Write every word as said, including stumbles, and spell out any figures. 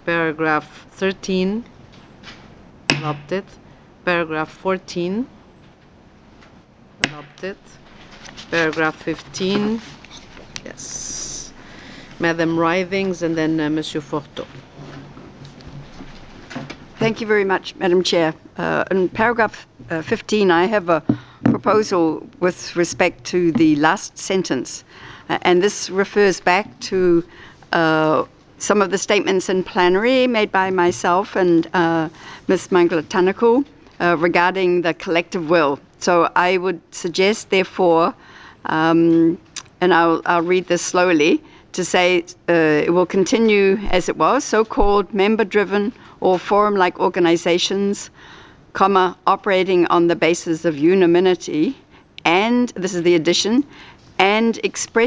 Paragraph thirteen, adopted. Paragraph fourteen, adopted. Paragraph fifteen, yes. Madam Writhings, and then uh, Monsieur Forteau. Thank you very much, Madam Chair. Uh, in paragraph uh, fifteen, I have a proposal with respect to the last sentence, uh, and this refers back to uh, some of the statements in plenary made by myself and uh, Miz Mangala-Tanaku uh, regarding the collective will. So I would suggest, therefore, um, and I'll, I'll read this slowly, to say uh, it will continue as it was, so-called member-driven or forum-like organizations, comma, operating on the basis of unanimity, and, this is the addition, and express